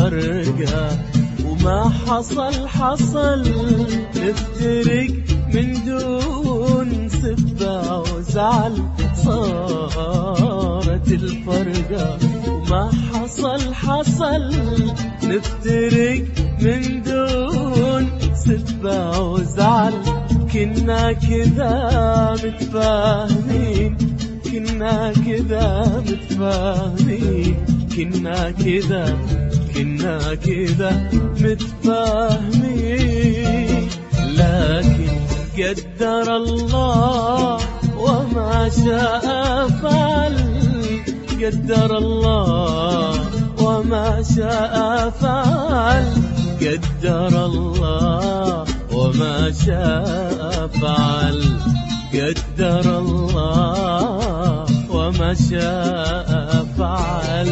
الفرقة، وما حصل نفترق من دون سبة وزعل. صارت الفرقة وما حصل نفترق من دون سبة وزعل. كنا كذا متفاهمين، كنا كذا متفاهمين، كنا كذا متفاهمين. لكن قدر الله وما شاء فعل، قدر الله وما شاء فعل، قدر الله وما شاء فعل، قدر الله وما شاء فعل.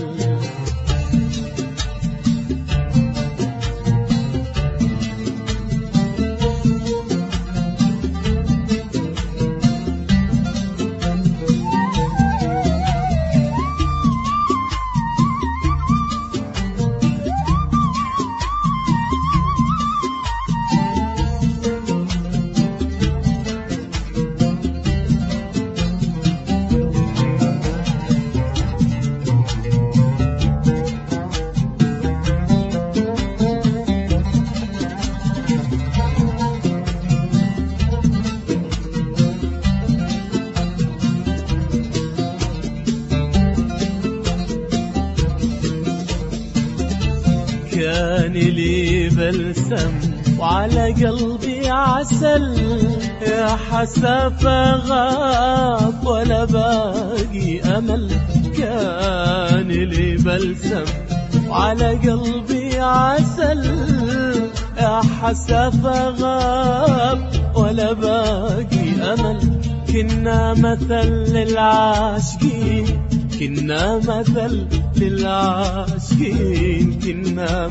كان لي بلسم وعلى قلبي عسل، يا حسافة غاب ولا باقي أمل. كان لي بلسم وعلى قلبي عسل، يا حسافة غاب ولا باقي أمل. كنا مثل للعاشقين، كنا مثل للعاشقين، كنا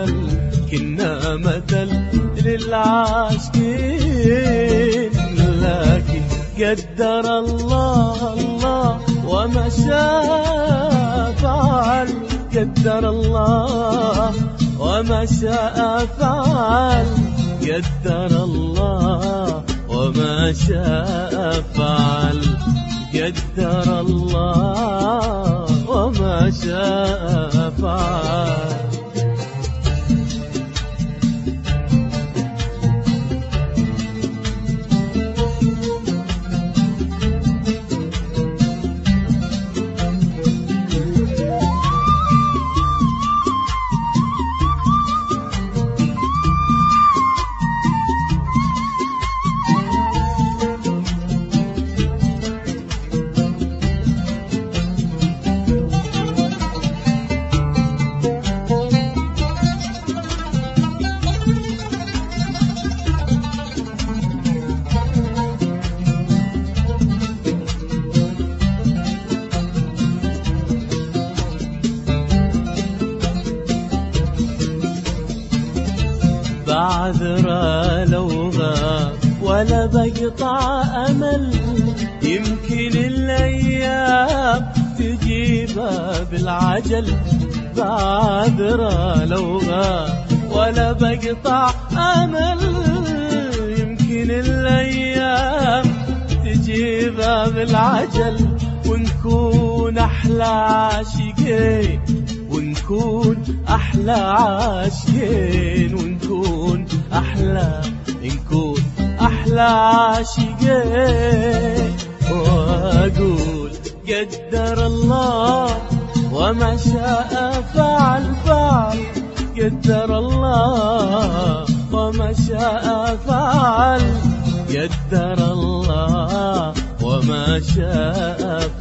مثل للعاشقين. لكن قدر الله وما شاء فعل، قدر الله وما شاء فعل، قدر الله وما شاء فعل، قدر الله وما شاء فعل. بعذرة لو غاب ولا بقطع أمل، يمكن الأيام تجيبها بالعجل. بعذرة لو غاب ولا بقطع أمل، يمكن الأيام تجيبها بالعجل. ونكون أحلى عاشقين، ونكون أحلى عاشقين، ونكون أحلى عاشقين. وأقول قدر الله وما شاء فعل، قدر الله وما شاء فعل، قدر الله وما شاء